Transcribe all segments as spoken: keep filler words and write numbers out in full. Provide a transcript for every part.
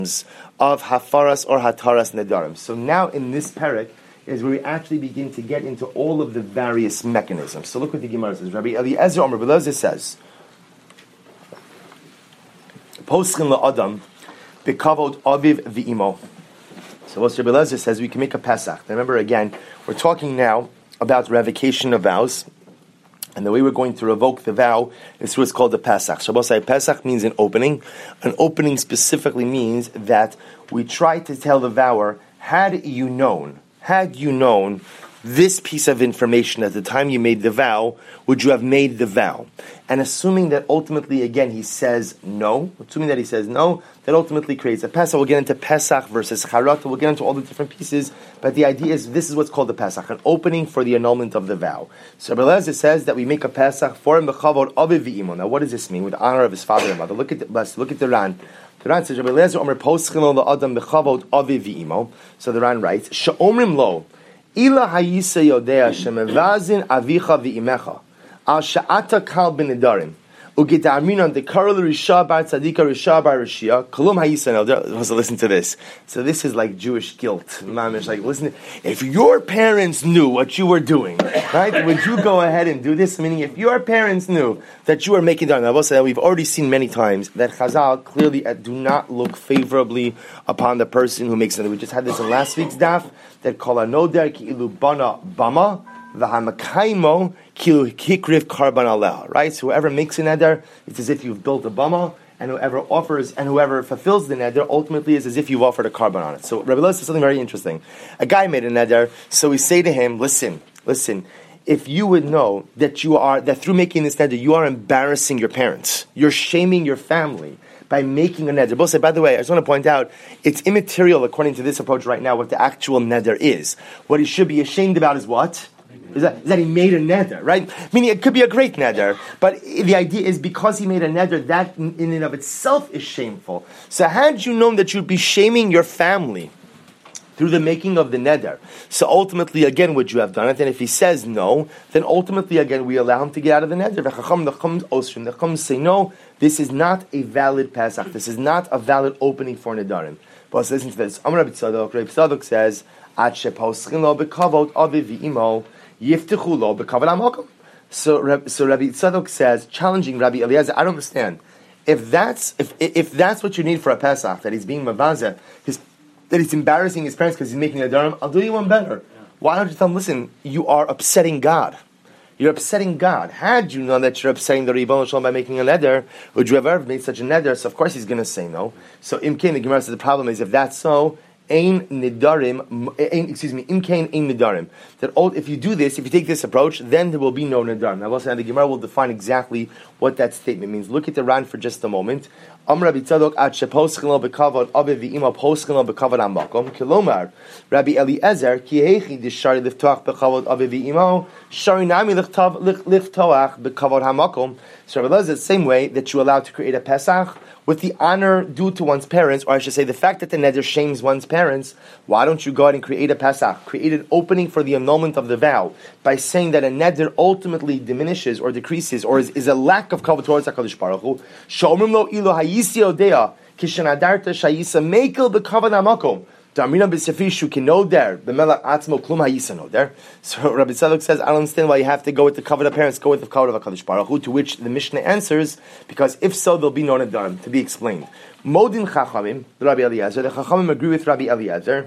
of Hafaras or Hataras Nedarim. So now in this parak is where we actually begin to get into all of the various mechanisms. So look what the Gemara says. Rabbi Eliezer Omer Belazar says, Poschin la'adam bekavod aviv v'imo. So what Rabbi Eliezer says, we can make a Pesach. Remember again, we're talking now about revocation of vows. And the way we're going to revoke the vow is what's called the Pesach. Shabbos Pesach means an opening. An opening specifically means that we try to tell the vower, had you known, had you known this piece of information at the time you made the vow, would you have made the vow? And assuming that ultimately, again, he says no, assuming that he says no, that ultimately creates a Pesach. We'll get into Pesach versus Charata, we'll get into all the different pieces, but the idea is this is what's called the Pesach, an opening for the annulment of the vow. So Rabbi Eliezer says that we make a Pesach for him, b'chavod aviv v'imo. Now what does this mean? With the honor of his father and mother. Look at the, let's look at the Ran. The Ran says, Rabbi Eliezer omer poschin lo la'adam b'chavod aviv v'imo. So the Ran writes, she'omrim lo, Ila hayisa yodea shemevazin avicha v'imecha al sha'ata kal b'nedarim u'gedaminon dekarol risha bar tzadika risha bar rishia kolum hayisa. Now, so listen to this. So this is like Jewish guilt. Mamish, like listen. If your parents knew what you were doing, right, would you go ahead and do this? Meaning, if your parents knew that you were making darim. Now, that we've already seen many times that Chazal clearly do not look favorably upon the person who makes it. We just had this in last week's daf. That kol hanoder ki'ilu bana bama v'hamakaimo ki'ilu hikriv karban aleha. Right? So whoever makes a neder, it's as if you've built a bama, and whoever offers and whoever fulfills the neder ultimately is as if you've offered a karban on it. So Rabbi Eliezer says something very interesting. A guy made a neder, so we say to him, "Listen, listen. If you would know that you are that through making this neder, you are embarrassing your parents, you're shaming your family." By making a neder. Both say, by the way, I just want to point out, it's immaterial according to this approach right now what the actual neder is. What he should be ashamed about is what? Is that, is that he made a neder, right? Meaning it could be a great neder, but the idea is because he made a neder, that in and of itself is shameful. So had you known that you'd be shaming your family through the making of the neder, so ultimately, again, would you have done it? And if he says no, then ultimately, again, we allow him to get out of the neder. The Chacham say no, this is not a valid Pesach. This is not a valid opening for nedarim. But listen to this. Amar Rabbi Tzadok, Rabbi Tzadok says, Ad sheposchin lo bekavod aviv v'imo yiftechu lo bekavod hamakom. So, so Rabbi Tzadok says, challenging Rabbi Eliezer, I don't understand. If that's if if that's what you need for a Pesach, that he's being mavazeh, his that he's embarrassing his parents because he's making a darim, I'll do you one better. Yeah. Why don't you tell him, listen, you are upsetting God. You're upsetting God. Had you known that you're upsetting the Ribbon Shalom by making a neder, would you have ever made such a neder? So of course he's going to say no. So Imkain, the Gemara says the problem is if that's so, Ein nidarim, ein, excuse me, imkain ein nidarim. That all, if you do this, if you take this approach, then there will be no nidarim. Now, also, the Gemara will define exactly what that statement means. Look at the Ran for just a moment. Amar Rabbi Tzadok ad sheposchin lo bekavod aviv v'imo poschin lo bekavod hamakom kilomar Rabbi Eliezer ki heichi dishari liftoach bekavod aviv v'imo shari nami liftoach bekavod hamakom. So Rabbi Eliezer, the same way that you allow to create a Pesach with the honor due to one's parents, or I should say the fact that the neder shames one's parents, why don't you go ahead and create a Pesach, create an opening for the annulment of the vow, by saying that a neder ultimately diminishes or decreases, or is, is a lack of kavod towards HaKadosh Baruch Hu. Sh'omrim lo ilo hayisi odea, kishenadarta shayisa mekel bekavod hamakom. Darmina b'sefishu kinoder b'melach atzmo klum hayisa noder. So Rabbi Tzadok says, I don't understand why you have to go with the kavod of parents, go with the kavod of HaKadosh Baruch Hu, to which the Mishnah answers, because if so, there'll be no nedarim, to be explained. Modin chachamim, Rabbi Eliezer, the chachamim agree with Rabbi Eliezer,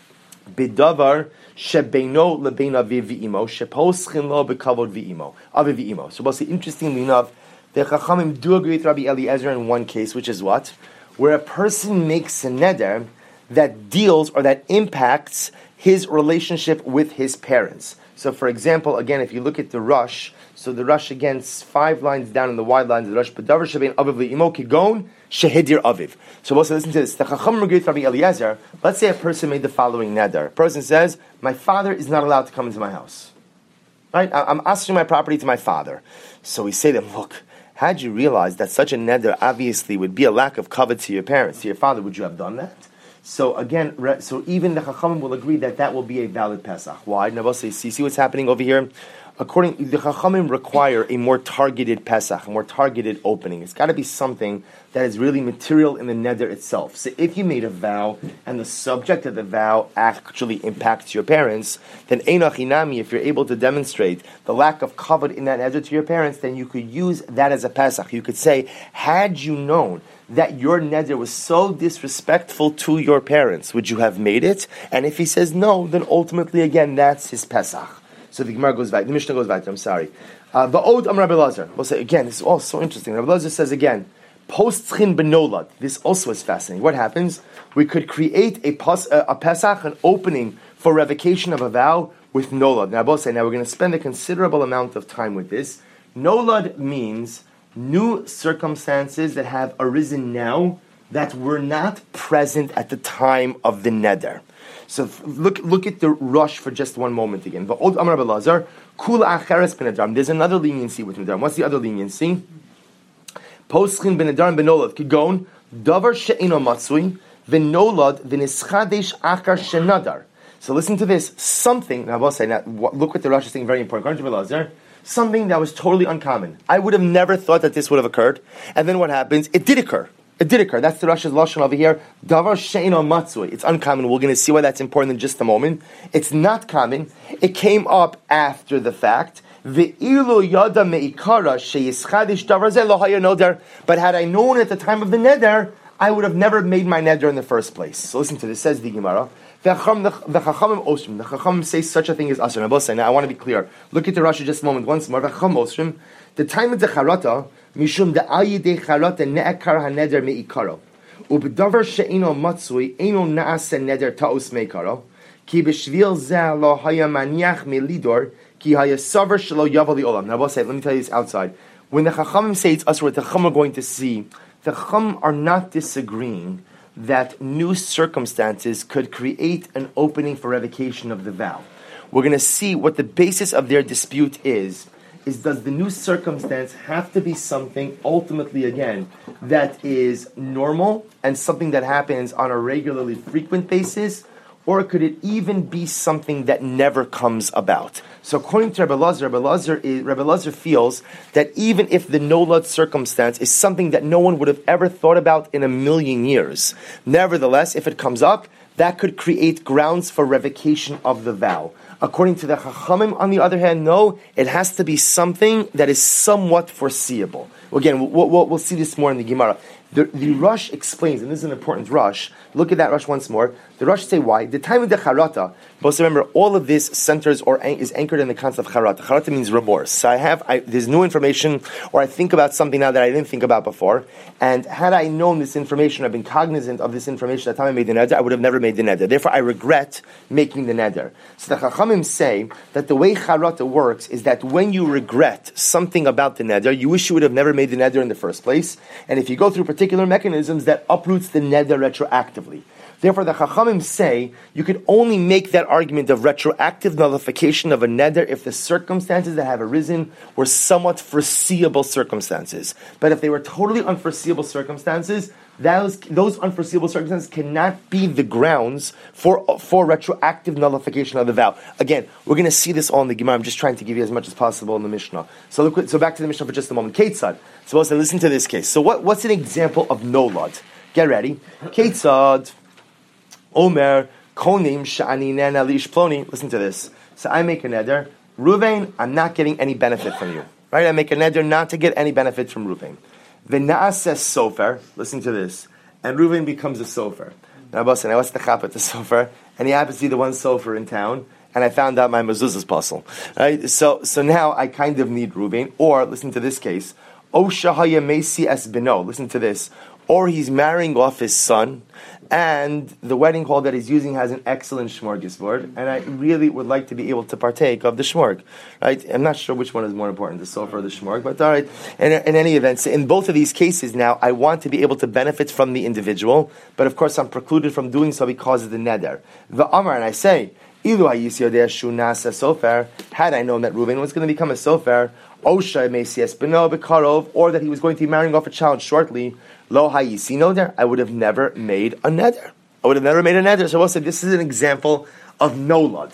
bidavar shebeino lebein aviv v'imo, sheposchin lo bekavod v'imo, aviv v'imo. So basically, interestingly enough, the chachamim do agree with Rabbi Eliezer in one case, which is what? Where a person makes a neder that deals or that impacts his relationship with his parents. So, for example, again, if you look at the Rush, so the Rush again, five lines down in the wide lines of the Rush, B'davar shebein aviv li'imo kigon shehidir aviv. So, also listen to this. The Chacham agreed with Rabbi Eliezer. Let's say a person made the following neder. A person says, "My father is not allowed to come into my house. Right? I'm asking my property to my father." So we say to him, "Look, had you realized that such a neder obviously would be a lack of covet to your parents, to your father, would you have done that?" So again, so even the Chachamim will agree that that will be a valid Pesach. Why? Now, see, see what's happening over here. according the Chachamim require a more targeted Pesach, a more targeted opening. It's got to be something that is really material in the neder itself. So if you made a vow and the subject of the vow actually impacts your parents, then Einach Inami, if you're able to demonstrate the lack of kavod in that neder to your parents, then you could use that as a Pesach. You could say, had you known that your neder was so disrespectful to your parents, would you have made it? And if he says no, then ultimately, again, that's his Pesach. So the Gemara goes back, the Mishnah goes back, I'm sorry. Va'od Am Rabbi Lazar. We'll say, again, this is all so interesting. Rabbi Lazar says again, Postchin benolad. This also is fascinating. What happens? We could create a, pas, a, a Pesach, an opening for revocation of a vow with nolad. Now, both say, now we're going to spend a considerable amount of time with this. Nolad means new circumstances that have arisen now that were not present at the time of the neder. So look look at the rush for just one moment again. Va'od Amar Rabbi Lazar, Kula acheres b'nedarim. There's another leniency with nedarim. What's the other leniency? Poschin b'nedarim b'nolad. Kigon, davar she'ino matzui, v'nolad v'nischadesh achar shenadar. So listen to this. Something, now I'll say, now, look what the rush is saying, very important. According to Rabbi Lazar, something that was totally uncommon. I would have never thought that this would have occurred. And then what happens? It did occur. It did occur. That's the Rashi's lashon over here. Davar she'ino matzui. It's uncommon. We're going to see why that's important in just a moment. It's not common. It came up after the fact. Ve'ilu yada me'ikara sheyischadish davar zeh lo haya noder. But had I known at the time of the neder, I would have never made my neder in the first place. So listen to this. Says the Gemara. The Chachamim Osrim. The Chachamim say such a thing as Asr. Now I want to be clear. Look at the Rashi just a moment once more. The Chachamim Osrim. The time of the Charata. Mishum de ayide charata ne'ekar haneder me'ikaro. U'b'davar she'ino matzui, eino na'ase neder ta'us me'ikaro. Ki b'shvil zeh lo haya maniach me'lidor, ki haya savar shelo yaval li'olam. Now, I'll say, let me tell you this outside. When the Chachamim say it's us, what the Chachamim are going to see, the Chachamim are not disagreeing that new circumstances could create an opening for revocation of the vow. We're going to see what the basis of their dispute is, is does the new circumstance have to be something, ultimately again, that is normal and something that happens on a regularly frequent basis, or could it even be something that never comes about? So according to Rabbi Lazar, Rabbi Lazar, is, Rabbi Lazar feels that even if the nolad circumstance is something that no one would have ever thought about in a million years, nevertheless, if it comes up, that could create grounds for revocation of the vow. According to the Chachamim, on the other hand, no, it has to be something that is somewhat foreseeable. Again, we'll, we'll, we'll see this more in the Gemara. The, the Rush explains, and this is an important Rush. Look at that Rush once more. The Rush say why. The time of the Charata, but remember, all of this centers or is anchored in the concept of Charata. Charata means remorse. So I have, I, there's new information, or I think about something now that I didn't think about before, and had I known this information, I've been cognizant of this information at the time I made the neder, I would have never made the neder. Therefore, I regret making the neder. So the Chachamim say that the way Charata works is that when you regret something about the neder, you wish you would have never made the neder in the first place, and if you go through particular mechanisms, that uproots the neder retroactively. Therefore, the Chachamim say you could only make that argument of retroactive nullification of a neder if the circumstances that have arisen were somewhat foreseeable circumstances. But if they were totally unforeseeable circumstances, those, those unforeseeable circumstances cannot be the grounds for, for retroactive nullification of the vow. Again, we're going to see this all in the Gemara. I'm just trying to give you as much as possible in the Mishnah. So look, so back to the Mishnah for just a moment. Ketzad. So let's listen to this case. So what, what's an example of nolad? Get ready. Ketzad. Omer, konim sha'ani nena li'ish ploni. Listen to this. So I make a neder. Ruvain, I'm not getting any benefit from you. Right? I make a neder not to get any benefit from Ruvain. V'na'as says sofer. Listen to this. And Ruvain becomes a sofer. Now, boss, I what's the chap at the sofer? And he happens to be the one sofer in town. And I found out my mezuzah's puzzle. Right? So, so now I kind of need Ruvain. Or, listen to this case. O shahaya mesi es beno. Listen to this. Or he's marrying off his son, and the wedding hall that he's using has an excellent smorgasbord, and I really would like to be able to partake of the shmorg. Right? I'm not sure which one is more important, the sofa or the shmorg, but all right. In, in any event, in both of these cases now, I want to be able to benefit from the individual, but of course I'm precluded from doing so because of the neder. The Amar, and I say, had I known that Reuven was going to become a sofer, or that he was going to be marrying off a child shortly, lo hayisi noder, I would have never made a neder. I would have never made a neder. So we'll say this is an example of nolad.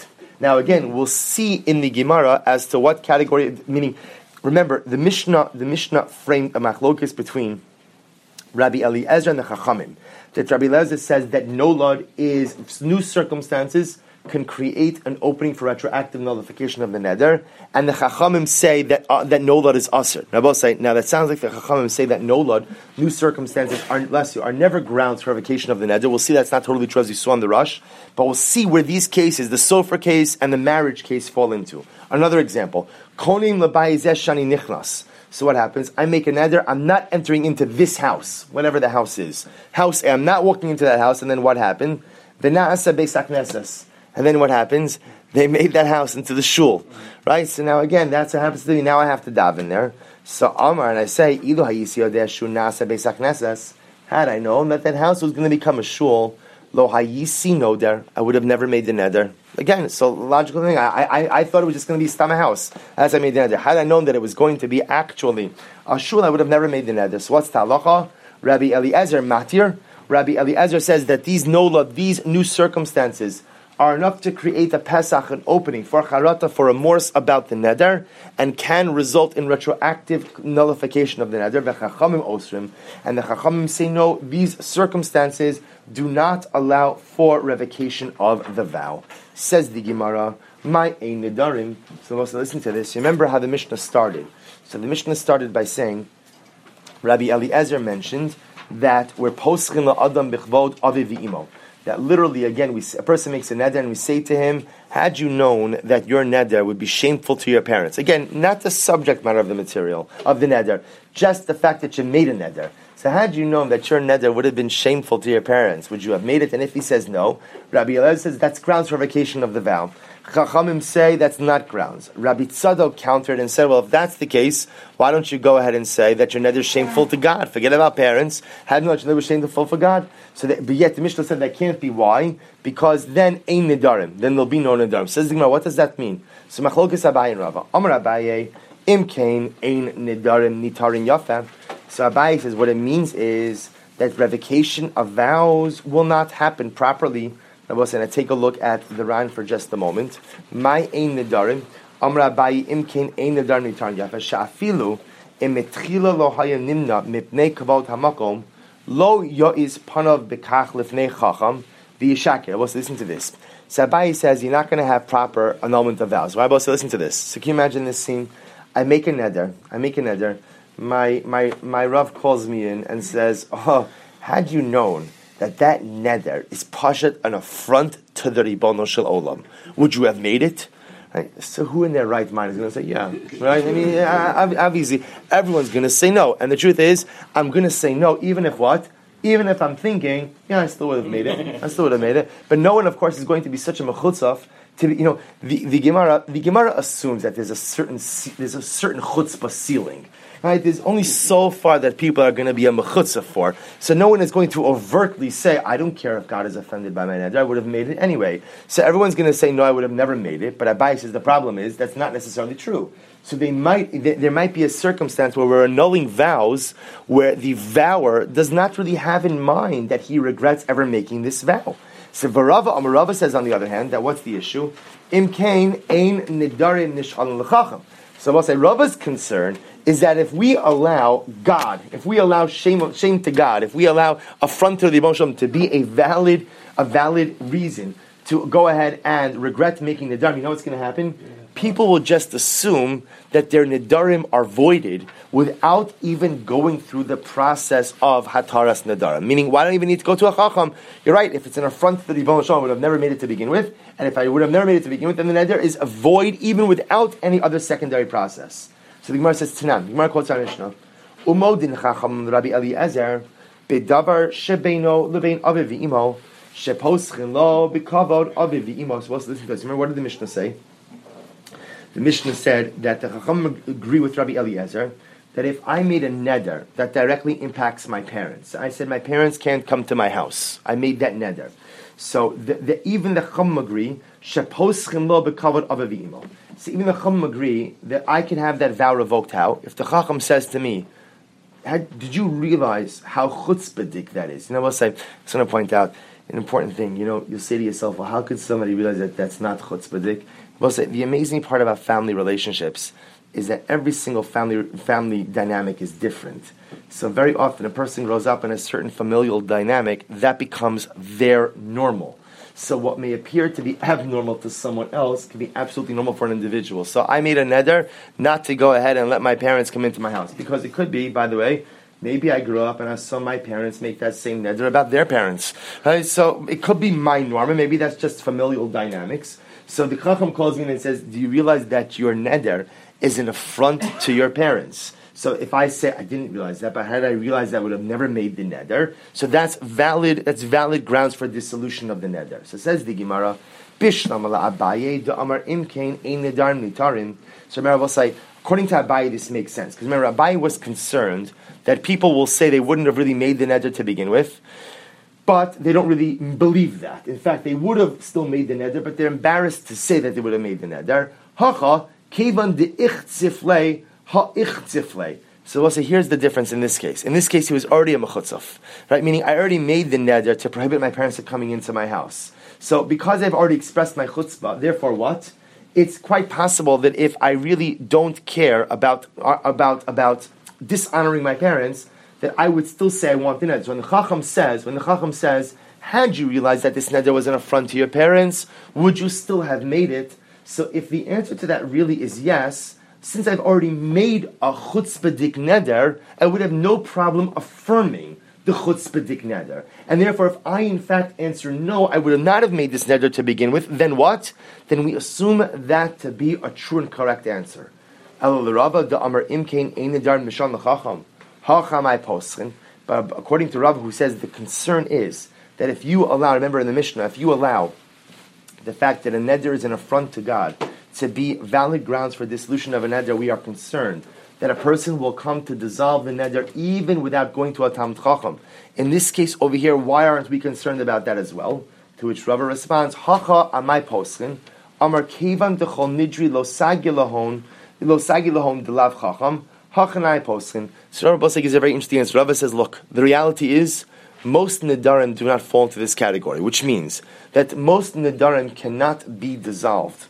Now again, we'll see in the Gemara as to what category, meaning, remember, the Mishnah, the Mishnah framed a machlokes between Rabbi Eliezer and the Chachamim. That Rabbi Eliezer says that nolad is new circumstances can create an opening for retroactive nullification of the neder, and the Chachamim say that uh, that nolad is asr. Now, both say now that sounds like the Chachamim say that nolad, new circumstances, are less are never grounds for revocation of the neder. We'll see that's not totally true as you saw in the Rush, but we'll see where these cases, the sofer case and the marriage case, fall into. Another example: konim labayizeh shani nichnas. So what happens? I make a neder. I'm not entering into this house, whatever the house is. House A. I'm not walking into that house. And then what happened? V'na'asa beis hakneses. And then what happens? They made that house into the shul, right? So now again, that's what happens to me. Now I have to daven there. So Amar, and I say, Ilu hayisi yodeh shu na'asa beis hakneses. Had I known that that house was going to become a shul, lo hayisi noder, I would have never made the neder. Again, so logical thing. I, I I thought it was just going to be stam a house as I made the neder. Had I known that it was going to be actually a shul, I would have never made the neder. So what's talacha? Rabbi Eliezer matir. Rabbi Eliezer says that these nola, these new circumstances, are enough to create a Pesach, an opening for charata, for remorse about the neder, and can result in retroactive nullification of the neder. V'chachamim osrim, and the chachamim say no, these circumstances do not allow for revocation of the vow. Says the Gemara, my ein nedarim. So let's listen to this. Remember how the Mishnah started. So the Mishnah started by saying, Rabbi Eliezer mentioned that we're poschin la'adam b'chvod aviv v'imo. That literally, again, we, a person makes a neder and we say to him, had you known that your neder would be shameful to your parents. Again, not the subject matter of the material, of the neder, just the fact that you made a neder. So had you known that your neder would have been shameful to your parents, would you have made it? And if he says no, Rabbi Eliezer says that's grounds for revocation of the vow. Chachamim say that's not grounds. Rabbi Tzadok countered and said, well, if that's the case, why don't you go ahead and say that your neder is shameful to God? Forget about parents. Had not your neder was shameful for God. So, that, but yet the Mishnah said that can't be. Why? Because then ein nedarim. Then there'll be no nedarim. Says the Gemara, what does that mean? So machlokes Abaye and Rava. Amar Abaye, im kain ein nedarim nitarin yafa. So Abaye says what it means is that revocation of vows will not happen properly. I was going to take a look at the Ran for just a moment. My ein nedarim, Amar Abaye im kain ein nedarim nitarin yafa. Sha'afilu im etchila lo haya nimna mipnei kavod hamakom. Lo yo'iz panav bekach lifnei chacham v'yishakir. Let's listen to this. So Abaye says you're not going to have proper annulment of vows. Rabbi, so listen to this. So can you imagine this scene? I make a neder. I make a neder. My my my Rav calls me in and says, "Oh, had you known that that neder is pashat an affront to the Ribono Shel Olam, would you have made it?" Right? So who in their right mind is going to say, yeah, right? I mean, yeah, obviously, everyone's going to say no. And the truth is, I'm going to say no, even if what? Even if I'm thinking, yeah, I still would have made it. I still would have made it. But no one, of course, is going to be such a mechutzaf to be, you know, the, the Gemara, the Gemara assumes that there's a certain, there's a certain chutzpah ceiling. Right? There's only so far that people are going to be a mechutzah for. So no one is going to overtly say, I don't care if God is offended by my neder, I would have made it anyway. So everyone's going to say, no, I would have never made it. But Abaye says the problem is that's not necessarily true. So they might, there might be a circumstance where we're annulling vows where the vower does not really have in mind that he regrets ever making this vow. So Varava Amarava says, on the other hand, that what's the issue? Im kain ein nidarim nish'al l'chacham. So I'll say Rava's concern is that if we allow God, if we allow shame, shame to God, if we allow affront to the emotion to be a valid, a valid reason to go ahead and regret making nidarim, you know what's going to happen? People will just assume that their nidarim are voided without even going through the process of hataras nidarim. Meaning, why don't I even need to go to a chacham? You're right, if it's an affront to the Ribono Shel Olam, I would have never made it to begin with. And if I would have never made it to begin with, then the neder is a void even without any other secondary process. So the Gemara says, Tanan, the Gemara quotes our Mishnah, Umodin chacham Rabbi Eliezer, bedavar shebeino lebein aviv v'imo, sheposchin lo bekavod aviv v'imo. So let's listen to this. Remember, what did the Mishnah say? The Mishnah said that the chacham agree with Rabbi Eliezer that if I made a neder that directly impacts my parents, I said my parents can't come to my house. I made that neder. So the, the, even the chacham agree, sheposchin lo bekavod aviv v'imo. So even the chacham agree that I can have that vow revoked. How? If the chacham says to me, did you realize how chutzpahdik that is? You know what I was going to point out? an important thing. You know, you'll say to yourself, well, how could somebody realize that that's not chutzpahdik? Well, say, the amazing part about family relationships is that every single family family dynamic is different. So very often a person grows up in a certain familial dynamic, that becomes their normal. So what may appear to be abnormal to someone else can be absolutely normal for an individual. So I made a neder not to go ahead and let my parents come into my house. Because it could be, by the way, maybe I grew up and I saw my parents make that same neder about their parents. Right? So it could be my norm, and maybe that's just familial dynamics. So the Chacham calls me and says, do you realize that your neder is an affront to your parents? So if I say, I didn't realize that, but had I realized that, I would have never made the neder. So that's valid, that's valid grounds for dissolution of the neder. So says the Gemara, Bishlam ala Abaye, da amar imkain ein nedar nitarin. So remember, we'll say, according to Abaye, this makes sense. Because remember, Abaye was concerned that people will say they wouldn't have really made the neder to begin with, but they don't really believe that. In fact, they would have still made the neder, but they're embarrassed to say that they would have made the neder. Hacha, kevan de ich tziflei, ha-ich-tziflei. So we'll say, here's the difference in this case. In this case, he was already a mechutzaf, right? Meaning, I already made the neder to prohibit my parents from coming into my house. So because I've already expressed my chutzpah, therefore what? It's quite possible that if I really don't care about uh, about about dishonoring my parents, that I would still say I want the neder. So when the Chacham says, when the Chacham says, had you realized that this neder was an affront to your parents, would you still have made it? So if the answer to that really is yes, since I've already made a chutzpahdik neder, I would have no problem affirming the chutzpahdik neder. And therefore, if I in fact answer no, I would not have made this neder to begin with, then what? Then we assume that to be a true and correct answer. But according to Rav, who says the concern is that if you allow, remember in the Mishnah, if you allow the fact that a neder is an affront to God to be valid grounds for dissolution of a neder, we are concerned that a person will come to dissolve the neder even without going to a Talmid Chacham. In this case over here, why aren't we concerned about that as well? To which Rava responds, Hacha amai poskin, amar kevan dechol nidri lo sagi lahon, lo sagi lahon delav chacham, hachanai poskin. So Rava Bosek is a very interesting answer. Rava says, look, the reality is, most nedarim do not fall into this category, which means that most nedarim cannot be dissolved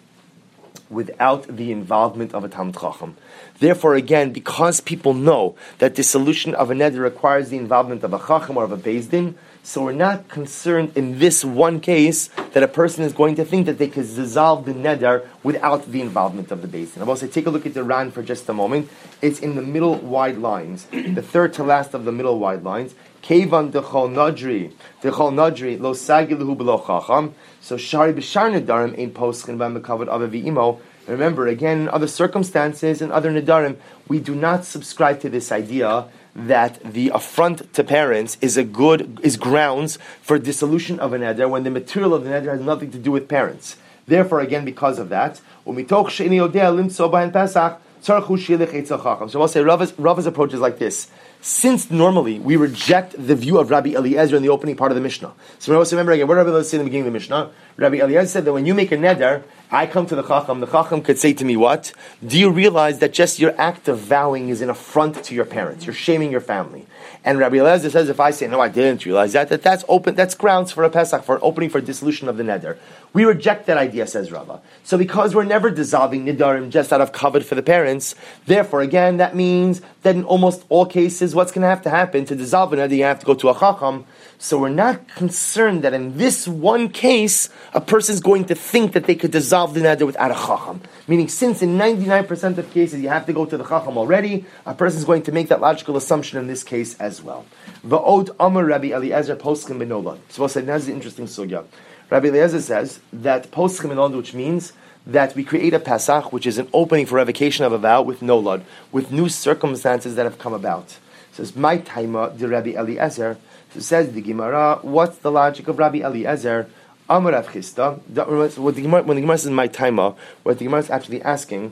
without the involvement of a Talmid Chacham. Therefore, again, because people know that dissolution of a neder requires the involvement of a Chacham or of a Beis Din, so we're not concerned in this one case that a person is going to think that they can dissolve the neder without the involvement of the Beis Din. I will say, take a look at the Ran for just a moment. It's in the middle wide lines, the third to last of the middle wide lines. Kevan dechol nadri, dechol nadri lo sagiluhu below chacham. So shari b'shar nedarim ain't poschen b'mekavod avavi imo. Remember, again, in other circumstances and other nedarim, we do not subscribe to this idea that the affront to parents is a good is grounds for dissolution of a neder when the material of the neder has nothing to do with parents. Therefore, again, because of that, umitoch she'ini yodea limtzo b'hen pesach tzarchu shilich etzel chacham. So I'll say Rava's, Rava's approach is like this. Since normally we reject the view of Rabbi Eliezer in the opening part of the Mishnah. So remember again, what did Rabbi Eliezer say in the beginning of the Mishnah? Rabbi Eliezer said that when you make a neder, I come to the Chacham, the Chacham could say to me, what? Do you realize that just your act of vowing is an affront to your parents? You're shaming your family. And Rabbi Eliezer says, if I say, no, I didn't realize that, that that's open, that's grounds for a Pesach, for an opening for dissolution of the neder. We reject that idea, says Rava. So because we're never dissolving nidarim just out of kavod for the parents, therefore, again, that means that in almost all cases, what's going to have to happen to dissolve a neder, you have to go to a Chacham. So we're not concerned that in this one case, a person's going to think that they could dissolve the neder without a Chacham. Meaning, since in ninety-nine percent of cases you have to go to the Chacham already, a person's going to make that logical assumption in this case as well. Va'od Amar Rabbi Eliezer poskim benolad. So we'll say, that's the interesting sugya. Rabbi Eliezer says that poskim benolad, which means that we create a Pesach, which is an opening for revocation of a vow with nolad, with new circumstances that have come about. It says, my taima de Rabbi Eliezer. So says the Gemara, what's the logic of Rabbi Eliezer? Amar Rav Chisda. When the Gemara says my taima, what the Gemara is actually asking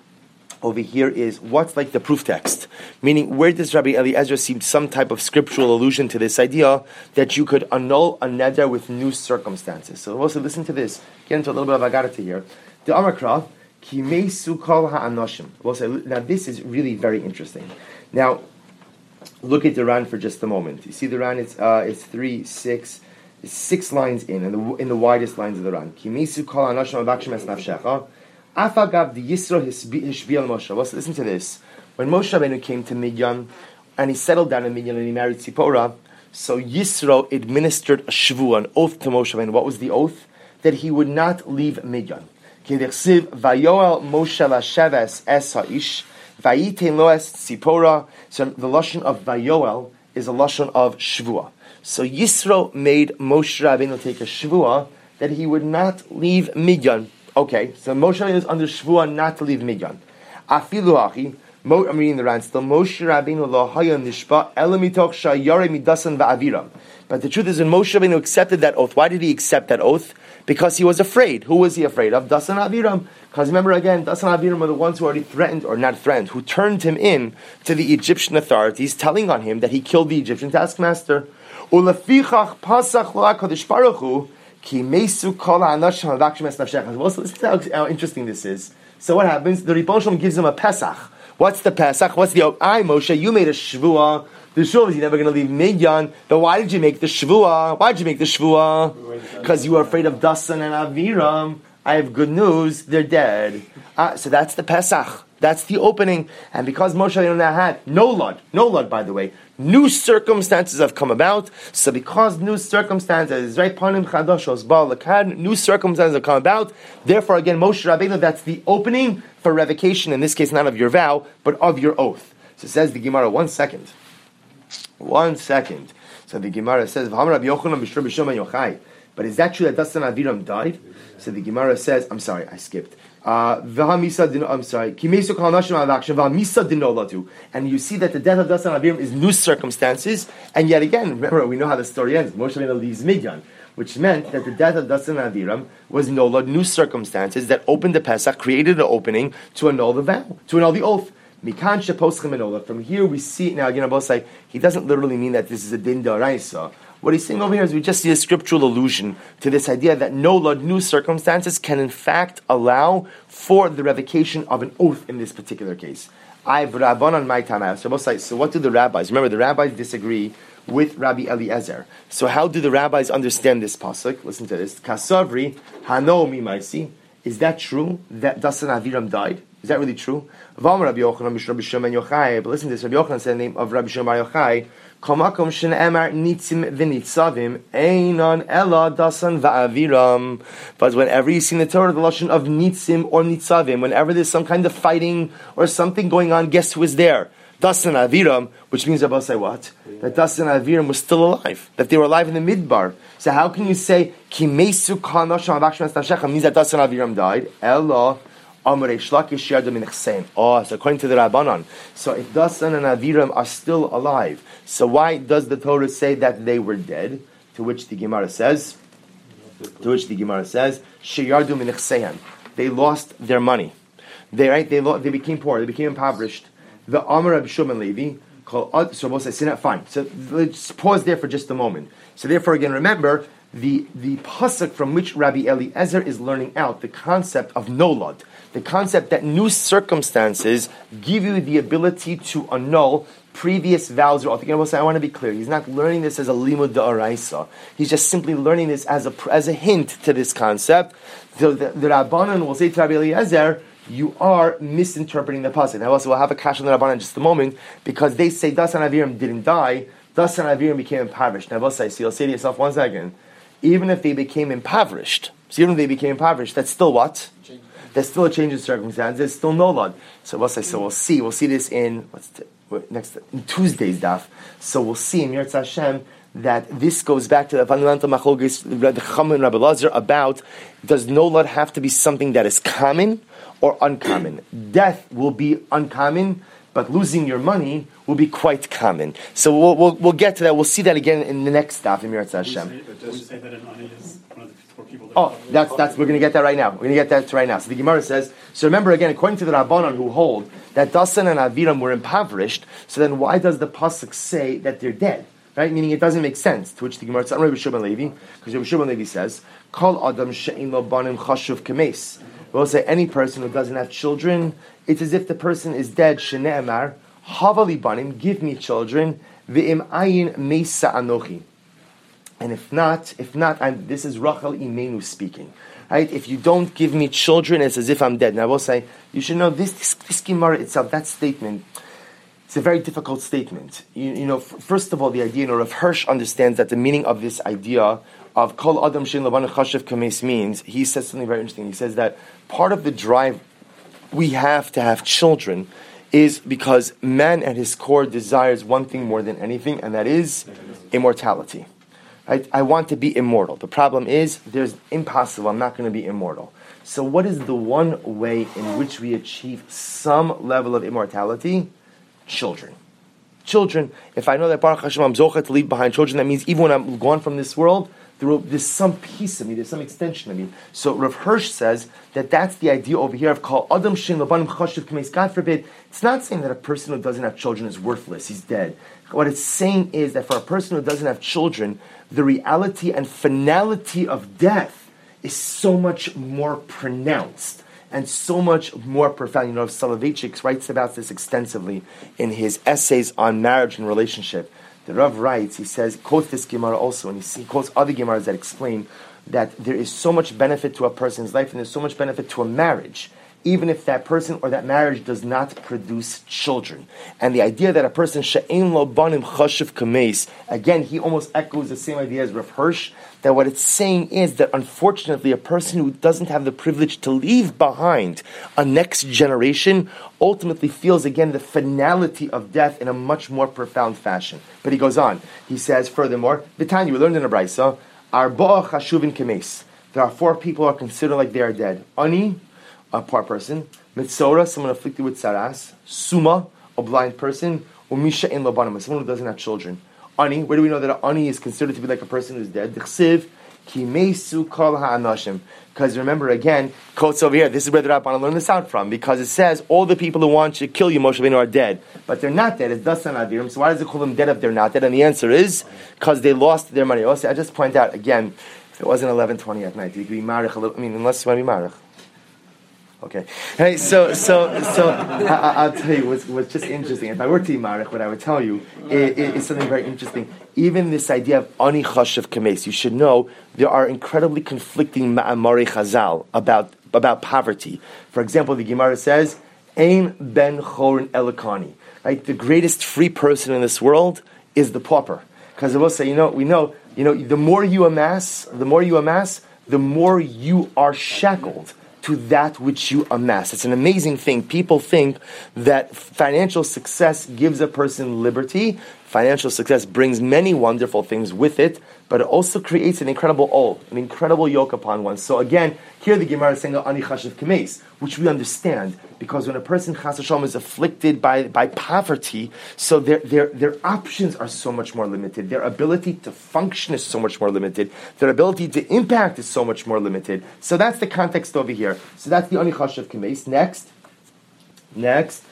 over here is, what's like the proof text? Meaning, where does Rabbi Eliezer see some type of scriptural allusion to this idea that you could annul a neder with new circumstances? So also listen to this. Get into a little bit of agarata here. The Amakra, ki meisu kol ha'anoshim. Now this is really very interesting. Now, look at the Ran for just a moment. You see the Ran, it's, uh, it's three, six, is six lines in, in the, in the widest lines of the Ran. Kimesu kol ha'anashim avakshim es nafshecha. Afagav the Yisro hishbiel Moshe. Well, listen to this. When Moshe Rabbeinu came to Midian, and he settled down in Midian and he married Tzipora, so Yisro administered a shvu, an oath to Moshe Rabbeinu. What was the oath? That he would not leave Midian. K'dichsiv vayoel Moshe lasheves es ha'ish vayitein lo es Tzipora. So the lashon of vayoel is a lashon of shvua. So Yisro made Moshe Rabbeinu take a shvua that he would not leave Midian. Okay, so Moshe Rabbeinu is under shvua not to leave Midian. Afilu hachi, I'm reading the Ran still. Moshe Rabbeinu lo haya nishba ela mitoch shayare midasan va'aviram. But the truth is, when Moshe Rabbeinu accepted that oath, why did he accept that oath? Because he was afraid. Who was he afraid of? Dasan Aviram. Because remember again, Dasan Aviram were the ones who already threatened, or not threatened, who turned him in to the Egyptian authorities, telling on him that he killed the Egyptian taskmaster. Ulefichach pasach lo HaKadosh Baruch Hu ki mesu kol ha'anashim havakshim es nafshecha. Well, listen to how, how interesting this is. So what happens? The Ribbon Shalom gives him a Pesach. What's the Pesach? What's the I Moshe? You made a shvua. The shvua is you're never going to leave Midian. But why did you make the shvua? Why did you make the shvua? Because you were afraid of Dasan and Aviram. I have good news. They're dead. Uh, so that's the Pesach. That's the opening. And because Moshe Rabbeinu had no Lud, no Lud, by the way, new circumstances have come about. So because new circumstances, right, Panim Chadoshos, Baal Lakad, new circumstances have come about. Therefore, again, Moshe Rabbeinu, that's the opening for revocation, in this case, not of your vow, but of your oath. So it says the Gemara, one second. One second. So the Gemara says, but is that true that Dasan Aviram died? So the Gemara says, I'm sorry, I skipped. Uh, I'm sorry. And you see that the death of Dasan Aviram is new circumstances, and yet again, remember, we know how the story ends. Moshe Rabbeinu leaves Midian, which meant that the death of Dasan Aviram was nolad, new circumstances that opened the Pesach, created an opening to annul the vow, to annul the oath. From here we see, now again, both say, he doesn't literally mean that this is a din d'oraisa. What he's saying over here is we just see a scriptural allusion to this idea that nolad, new circumstances, can in fact allow for the revocation of an oath in this particular case. I've Rabban on my time. So both sides. So what do the rabbis? Remember, the rabbis disagree with Rabbi Eliezer. So how do the rabbis understand this pasuk? Listen to this. Kasavri hano mimaisi. Is that true that Dasan Aviram died? Is that really true? But listen to this. Rabbi Yochanan said the name of Rabbi Shimon Bar Yochai. Kamakom shene'emar nitzim v'nitzavim einon ela dasan va'aviram. But whenever you see in the Torah the lashon of nitzim or nitzavim, whenever there's some kind of fighting or something going on, guess who is there? Dasan Aviram, which means Rabbi say what? That Dasan Aviram was still alive, that they were alive in the midbar. So how can you say ki mesu kanasham avakshim es nafshecha means that Dasan Aviram died? Ela Amarei Shlakish Yardom in Chsein. Oh, so according to the Rabbanon, so if Dasan and Aviram are still alive, so why does the Torah say that they were dead? To which the Gemara says, to which the Gemara says, Sheyardum in Chsein. They lost their money. They right, they lo- they became poor. They became impoverished. The Amar Rabbi Shimon Levi called. So we'll say, fine. So let's pause there for just a moment. So therefore, again, remember the the pasuk from which Rabbi Eliezer is learning out the concept of nolad. The concept that new circumstances give you the ability to annul previous vows. Or I want to be clear. He's not learning this as a limud da'araisa. He's just simply learning this as a as a hint to this concept. So the, the Rabbanan will say to Rabbi Eliezer, you are misinterpreting the pasuk. Now also we'll have a kash on the Rabbanan in just a moment, because they say Dasan Aviram didn't die. Dasan Aviram became impoverished. Now so you'll say to yourself, one second, even if they became impoverished, so even if they became impoverished, that's still what? There's still a change in circumstances. There's still no Lord. So we'll say, so we'll see. We'll see this in what's the, next in Tuesday's daf. So we'll see in Yirtzeh Hashem that this goes back to the fundamental machlokes the Chacham and Rabbi Elazar about, does no Lord have to be something that is common or uncommon? Death will be uncommon, but losing your money will be quite common. So we'll we'll, we'll get to that. We'll see that again in the next daf in Yirtzeh Hashem. Does it say that an ani is one of the four people that Oh, that's that's we're going to get that right now. We're going to get that right now. So the Gemara says, so remember again, according to the Rabbanon who hold that Dasan and Aviram were impoverished, so then why does the pasuk say that they're dead? Right? Meaning it doesn't make sense. To which the Gemara says, Rabbi Shimon Levi, because Rabbi Shimon Levi says, Kol Adam she'ein lo banim chashuv kameis. We'll say any person who doesn't have children, it's as if the person is dead. Shene'emar havali banim, give me children. Ve'im ayin meisa anochi. And if not, if not, I'm, this is Rachel Imenu speaking. Right? If you don't give me children, it's as if I'm dead. And I will say, you should know this, this, this Gemara itself, that statement, it's a very difficult statement. You, you know, f- first of all, the idea, you know, Rav Hirsch understands that the meaning of this idea of Kol Adam Shein Lavan Chashav Kames means, he says something very interesting. He says that part of the drive we have to have children is because man at his core desires one thing more than anything, and that is immortality. Right? I want to be immortal. The problem is, there's impossible, I'm not going to be immortal. So what is the one way in which we achieve some level of immortality? Children. Children. If I know that Baruch Hashem, I'm zocheh to leave behind children, that means even when I'm gone from this world, there will, there's some piece of me, there's some extension of me. So Rav Hirsch says that that's the idea over here of Kol Adam Shein Labanim Chashav Kames. God forbid, it's not saying that a person who doesn't have children is worthless, he's dead. What it's saying is that for a person who doesn't have children, the reality and finality of death is so much more pronounced and so much more profound. You know, Soloveitchik writes about this extensively in his essays on marriage and relationship. The Rav writes, he says, quotes this Gemara also, and he quotes other Gemaras that explain that there is so much benefit to a person's life and there's so much benefit to a marriage, even if that person or that marriage does not produce children. And the idea that a person, she'ein lo banim chashav kameis, again, he almost echoes the same idea as Rav Hirsch, that what it's saying is that unfortunately a person who doesn't have the privilege to leave behind a next generation ultimately feels again the finality of death in a much more profound fashion. But he goes on, he says furthermore, V'tanya, we learned in a Brisa, arba'a chashuvin kameis. There are four people who are considered like they are dead. Ani, a poor person, Mitzora, someone afflicted with saras, Suma, a blind person, Umisha in Labanim, someone who doesn't have children. Ani, where do we know that Ani is considered to be like a person who's dead? D'chsiv, Ki Mesu Kol Ha'anashim. Because remember again, quotes over here, this is where the Rabbanan learn this out from, because it says all the people who want to kill you, Moshe Rabbeinu, are dead. But they're not dead, it's Dasan Avirim, so why does it call them dead if they're not dead? And the answer is, because they lost their money. Also, I just point out, again, if it wasn't eleven twenty at night, you could be marich a little, I mean, unless you want to be marich. Okay. Hey, so so so I, I'll tell you what's, what's just interesting. If I were to be marich, what I would tell you is, is something very interesting. Even this idea of ani chashav kames, you should know there are incredibly conflicting ma'amari chazal about about poverty. For example, the Gemara says, "Ein ben chorin elikani." Right, the greatest free person in this world is the pauper, because it will say, you know, we know, you know, the more you amass, the more you amass, the more you are shackled to that which you amass. It's an amazing thing. People think that financial success gives a person liberty. Financial success brings many wonderful things with it, but it also creates an incredible ol, an incredible yoke upon one. So again, here the Gemara is saying ani chashav kameis, which we understand, because when a person chas v'shalom is afflicted by, by poverty, so their, their their options are so much more limited. Their ability to function is so much more limited. Their ability to impact is so much more limited. So that's the context over here. So that's the ani chashav kameis. Next, next,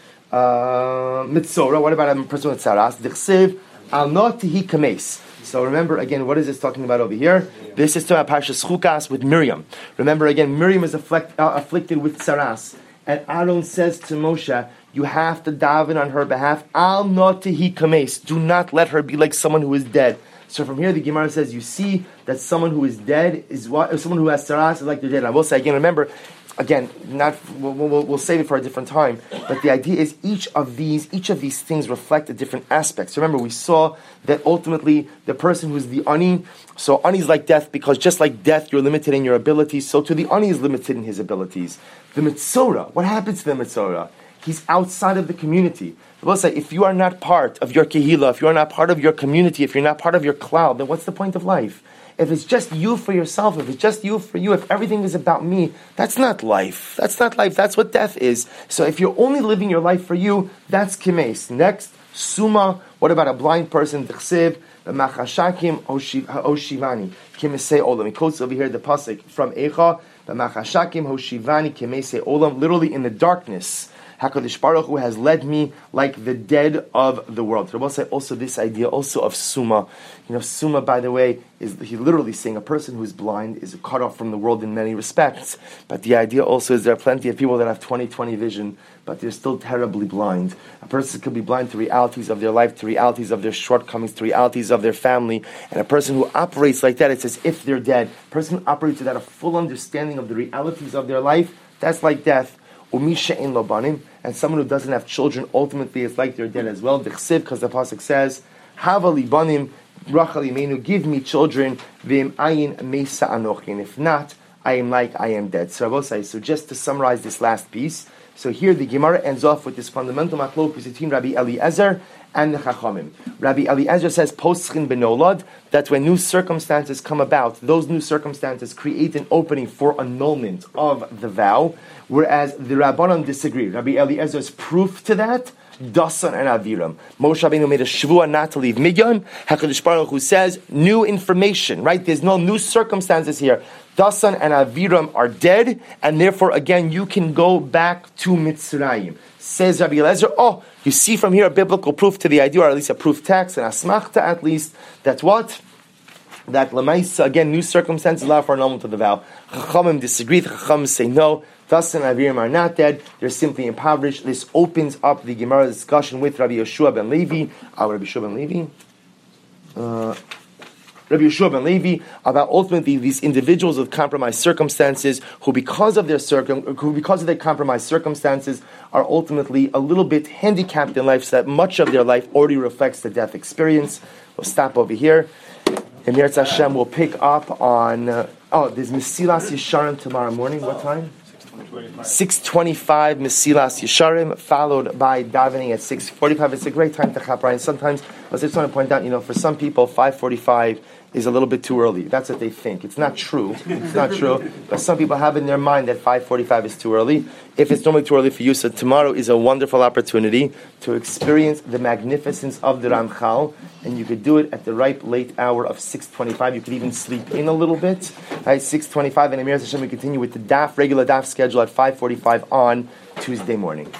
uh, mitzora. What about a person with saras? D'chsiv al not tihi kameis. So remember again, what is this talking about over here? This is talking about Parshas Chukas with Miriam. Remember again, Miriam is afflict, uh, afflicted with saras, and Aaron says to Moshe, "You have to daven on her behalf. Al not tihi kames. Do not let her be like someone who is dead." So from here, the Gemara says, you see that someone who is dead is what? Someone who has saras is like they're dead. And I will say again, remember. Again, not we'll, we'll, we'll save it for a different time. But the idea is each of these, each of these things reflect a different aspect. So remember, we saw that ultimately the person who's the ani, so ani is like death, because just like death, you're limited in your abilities. So to the ani is limited in his abilities. The mitzora, what happens to the mitzora? He's outside of the community. We'll say, if you are not part of your kehila, if you are not part of your community, if you're not part of your cloud, then what's the point of life? If it's just you for yourself, if it's just you for you, if everything is about me, that's not life. That's not life. That's what death is. So if you're only living your life for you, that's kimes. Next, suma. What about a blind person? D'chsiv, b'machashakim hoshivani, kimesei olam. He quotes over here the pasuk from Eicha, b'machashakim hoshivani kimesei olam. Literally in the darkness HaKadosh Baruch Hu has led me like the dead of the world. Rabbi say also this idea also of Summa. You know, Summa, by the way, is he literally saying a person who's blind is cut off from the world in many respects. But the idea also is there are plenty of people that have twenty twenty vision, but they're still terribly blind. A person could be blind to realities of their life, to realities of their shortcomings, to realities of their family. And a person who operates like that, it's as if they're dead. A person who operates without a full understanding of the realities of their life, that's like death. Umisha in lobanim, and someone who doesn't have children, ultimately it's like they're dead as well. Because the pasuk says, "Hava libanim, Rachel Imenu, give me children, v'im ayin mesa anochi." And if not, I am like I am dead. So Rabosai, so just to summarize this last piece, so here the Gemara ends off with this fundamental machlokus between Rabbi Eliezer and the Chachamim. Rabbi Eliezer says, Poschin benolad, that when new circumstances come about, those new circumstances create an opening for annulment of the vow, whereas the Rabbanon disagree. Rabbi Eliezer's proof to that, Dasan and Aviram. Moshe Rabbeinu made a shvua not to leave Midyan. HaKadosh Baruch Hu says, new information, right? There's no new circumstances here. Dasan and Aviram are dead, and therefore, again, you can go back to Mitzrayim. Says Rabbi Eliezer, oh, you see from here a biblical proof to the idea, or at least a proof text, and asmachta at least, that what? That Lamaisa, again, new circumstances allow for annulment of the vow. Chachamim disagree, the Chachamim say no. Dasan and Aviram are not dead, they're simply impoverished. This opens up the Gemara discussion with Rabbi Yeshua ben Levi, our Rabbi Yeshua ben Levi, uh, Rabbi Yeshua ben Levi, about ultimately these individuals with compromised circumstances who because of their circum, who because of their compromised circumstances are ultimately a little bit handicapped in life, so that much of their life already reflects the death experience. We'll stop over here. And Yirtz Hashem will pick up on, uh, oh, there's Mesilas Yesharim tomorrow morning. What time? six twenty-five Mesilas Yesharim, followed by davening at six forty-five. It's a great time to chap Ryan. Sometimes, I just want to point out, you know, for some people, five forty-five is a little bit too early. That's what they think. It's not true. It's not true. But some people have in their mind that five forty-five is too early. If it's normally too early for you, so tomorrow is a wonderful opportunity to experience the magnificence of the Ramchal, and you could do it at the ripe late hour of six twenty-five. You could even sleep in a little bit. Right, six twenty-five, and Amir Hashem, we continue with the daf, regular daf schedule at five forty-five on Tuesday morning.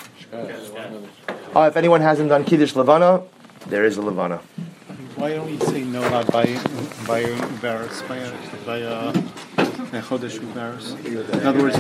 Uh, if anyone hasn't done Kiddush Levana, there is a Levana. Why don't we say no uh, by by Uberis, by uh, by uh, Chodesh Uberis? In other words.